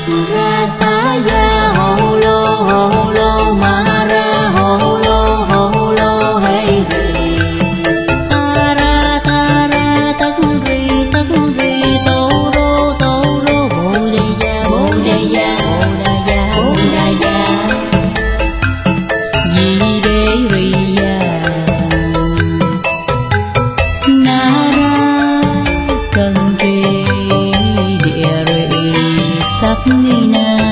Rasaya hô lô ma ra hô lô hey rì ta ra tất ri tô rô bồ đề ya di đế ri ya na ra cần trì địa ri sắc na